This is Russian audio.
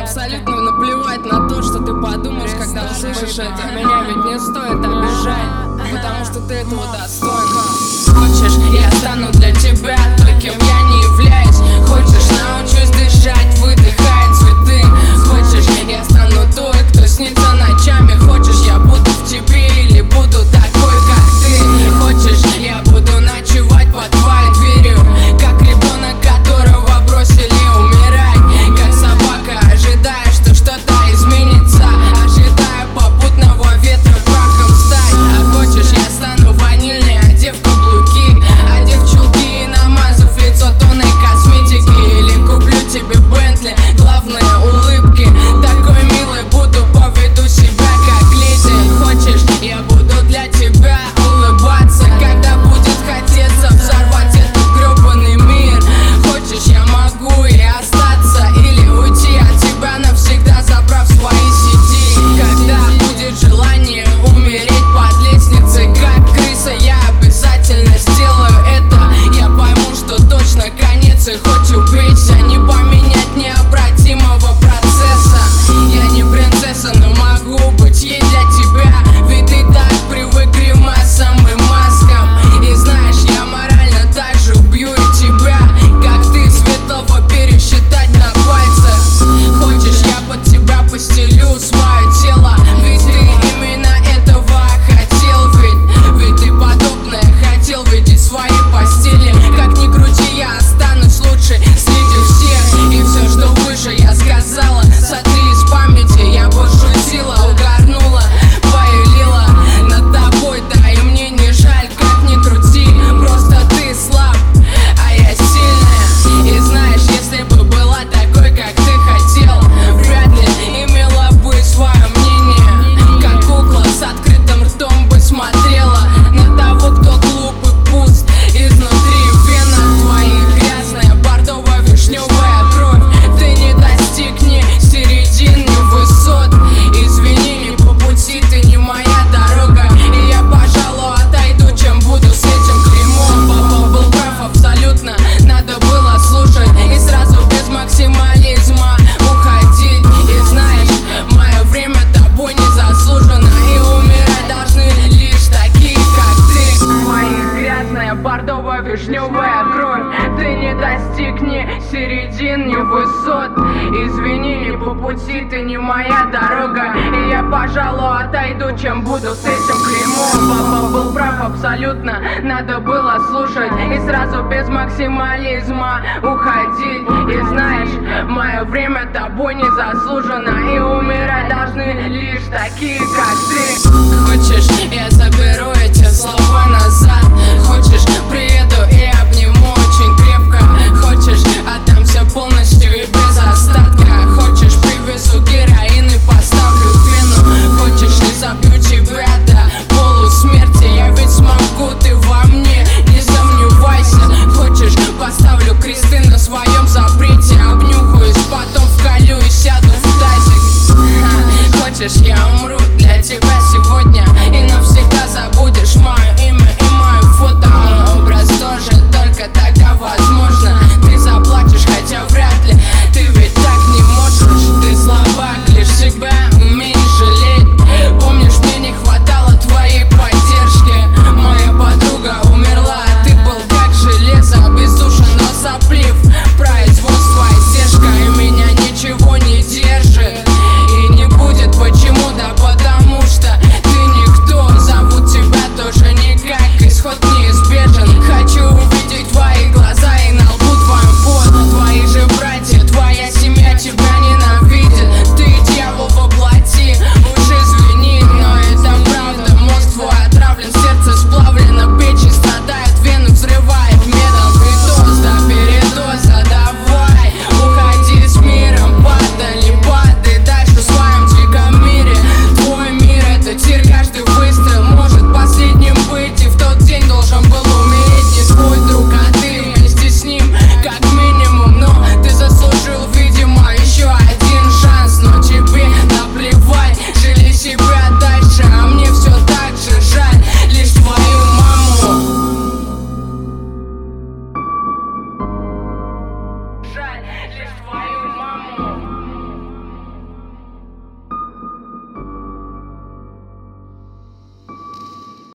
абсолютно наплевать на то, что ты подумаешь, когда услышишь это. Меня ведь не стоит обижать, потому что ты этого достоин. Хочешь, я стану для тебя той, кем я не являюсь. Хочешь, научусь дышать, выдыхать цветы. Хочешь, я стану той, кто снится ночами. Хочешь, я буду в тебе или буду такой, как ты. Хочешь, я буду ночевать под твоей дверью, как ребенок, которого бросили умирать, как собака, ожидая, что что-то изменится, ожидая попутного ветра прахом стать. А хочешь, я стану ванильной, одев каблуки, одев чулки и намазав лицо тонной косметики. Или куплю тебе Бентли, главное улыбки. Такой милой буду, поведу себя как леди. Хочешь, я буду для тебя улыбаться, когда будет хотеться взорвать этот гребаный мир. Хочешь, я могу и остаться, или уйти от тебя навсегда, забрав свои сети. Когда будет желание умереть под лестницей, как крыса, я обязательно сделаю это. Я пойму, что точно конец, и хоть убейся, не поменять необратимого процесса. Я не принцесса, но могу быть ей для тебя, ведь ты так привык к гримасам и маскам. И знаешь, я морально так же убью и тебя, как ты светлого пересчитать на пальцах. Хочешь, я под тебя постелю свое тело, ведь ты именно этого хотел. Ведь ты подобное хотел видеть в своей постели. Как ни крути, я останусь лучше среди всех. И все, что выше, я сказала, сотри из памяти. Я пошутила, угорнула, поялила над тобой, да и мне не жаль. Как ни крути, просто ты слаб, а я сильная. И знаешь, если бы была такой, как ты хотел, вряд ли имела бы свое мнение. Как кукла с открытым ртом бы смотрела на того, кто глуп и пуст изнутри. Вена твоих грязная бордово-вишневая кровь. Ты не достигни середины высот. Извини, не по пути, ты не моя дорога, и я, пожалуй, отойду, чем буду с этим клеймом. Папа был прав абсолютно, надо было слушать и сразу без максимализма уходить. И знаешь, мое время тобой не заслужено, и умирать должны лишь такие, как ты. Моих грязная бордово-вишневая кровь. Ты не достигни середины высот. Извини, не по пути, ты не моя дорога, и я, пожалуй, отойду, чем буду с этим клеймом. Папа был прав абсолютно, надо было слушать и сразу без максимализма уходить. И знаешь, мое время тобой не заслужено, и умирать должны лишь такие, как ты. Хочешь, я заберу эти слова назад. Хочешь, приеду и обниму